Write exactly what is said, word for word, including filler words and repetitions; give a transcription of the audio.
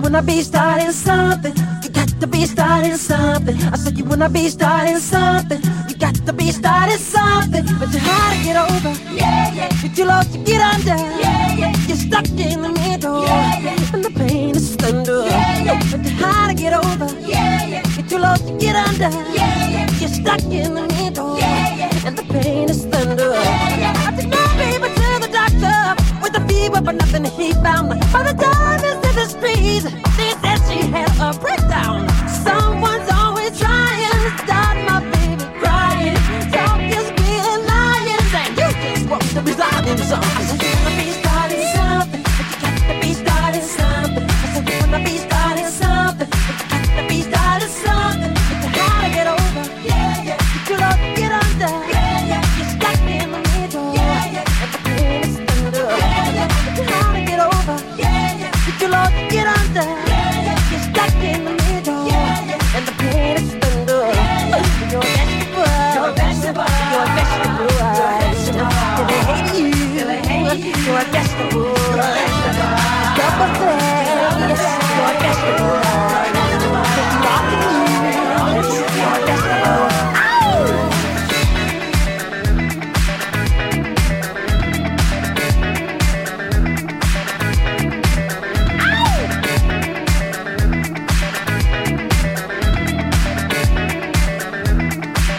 wanna be starting something. You got to be starting something. I said you wanna be starting something. You got to be starting something. But you're hard to get over. Yeah, yeah. You're too low to get under. Yeah, yeah. You're stuck in the middle. Yeah, yeah. And the pain is thunder. Yeah, yeah. But you're hard to get over. Yeah, yeah. You're too low to get under. Yeah, yeah. You're stuck in the middle. Yeah, yeah. And the pain is thunder. Yeah, yeah. I took my baby to the doctor with a fever, but nothing he found. By the time it's in the streets, she said she had a breakdown. Someone's always trying to stop my baby crying. Talk is being lying, and you just want to be starting something. I said you wanna be starting something, but you got to be starting something. I said you wanna be starting something, but you got to be starting something. It's hard to get over, yeah, yeah. You're too low to get under, yeah, yeah. You're stuck in the middle, yeah, yeah. And the pain is thunder, yeah, yeah. It's hard to get over, yeah, yeah. You're too low to get under, yeah, yeah. You're stuck in the middle, yeah, yeah. And the pain is thunder, yeah, yeah. You're a vegetable, you're a vegetable, you're a vegetable, you're a vegetable. Till they hate you, till they hate you. You're a vegetable, you're a vegetable. Double thing, you're a vegetable.